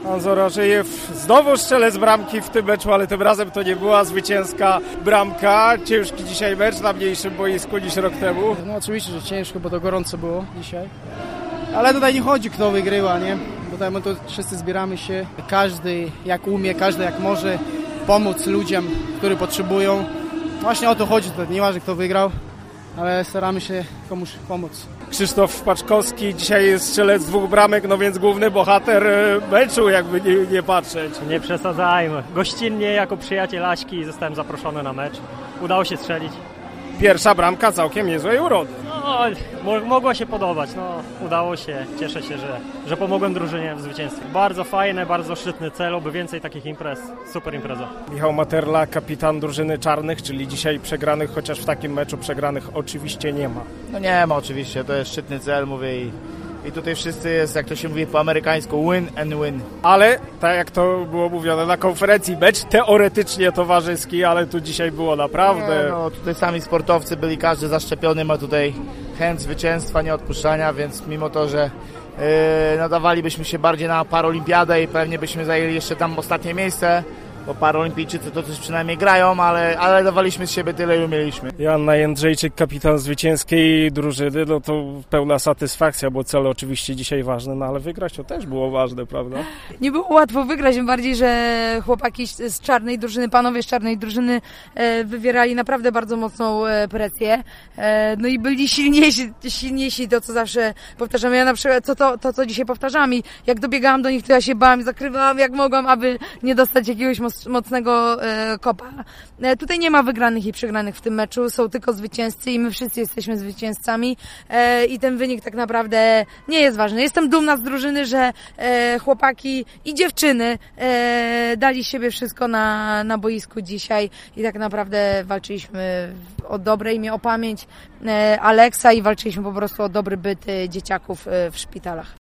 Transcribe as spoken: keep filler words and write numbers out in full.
Anzo Rażejew znowu strzelec bramki w tym meczu, ale tym razem to nie była zwycięska bramka. Ciężki dzisiaj mecz na mniejszym boisku niż rok temu. No oczywiście, że ciężko, bo to gorąco było dzisiaj. Ale tutaj nie chodzi, kto wygrywa, nie? Bo tutaj my to wszyscy zbieramy się, każdy jak umie, każdy jak może pomóc ludziom, którzy potrzebują. Właśnie o to chodzi, to nie ważne kto wygrał, ale staramy się komuś pomóc. Krzysztof Paczkowski dzisiaj jest strzelec dwóch bramek, no więc główny bohater meczu, jakby nie, nie patrzeć. Nie przesadzajmy. Gościnnie jako przyjaciel Aśki zostałem zaproszony na mecz. Udało się strzelić. Pierwsza bramka całkiem niezłej urody. No, mo- mogło się podobać, no udało się. Cieszę się, że, że pomogłem drużynie w zwycięstwie. Bardzo fajne, bardzo szczytny cel, oby więcej takich imprez. Super impreza. Michał Materla, kapitan drużyny czarnych, czyli dzisiaj przegranych, chociaż w takim meczu przegranych oczywiście nie ma. No nie ma oczywiście, to jest szczytny cel, mówię i, i tutaj wszyscy jest, jak to się mówi po amerykańsku, win and win. Ale, tak jak to było mówione na konferencji, mecz teoretycznie towarzyski, ale tu dzisiaj było naprawdę... Nie, no tutaj sami sportowcy byli, każdy zaszczepiony, ma tutaj chęć zwycięstwa, nieodpuszczania, więc mimo to, że yy, nadawalibyśmy się bardziej na paraolimpiadę i pewnie byśmy zajęli jeszcze tam ostatnie miejsce, bo paraolimpijczycy to coś przynajmniej grają, ale, ale dawaliśmy z siebie tyle, ile umieliśmy. Joanna Jędrzejczyk, kapitan zwycięskiej drużyny, no to pełna satysfakcja, bo cel oczywiście dzisiaj ważny, no ale wygrać to też było ważne, prawda? Nie było łatwo wygrać, tym bardziej, że chłopaki z czarnej drużyny, panowie z czarnej drużyny wywierali naprawdę bardzo mocną presję, no i byli silniejsi, silniejsi, to co zawsze powtarzam. Ja na przykład, to, to, to co dzisiaj powtarzam i jak dobiegałam do nich, to ja się bałam, zakrywałam jak mogłam, aby nie dostać jakiegoś mocnego e, kopa. E, tutaj nie ma wygranych i przegranych w tym meczu, są tylko zwycięzcy i my wszyscy jesteśmy zwycięzcami e, i ten wynik tak naprawdę nie jest ważny. Jestem dumna z drużyny, że e, chłopaki i dziewczyny e, dali siebie wszystko na, na boisku dzisiaj i tak naprawdę walczyliśmy o dobre imię, o pamięć e, Aleksa i walczyliśmy po prostu o dobry byt e, dzieciaków e, w szpitalach.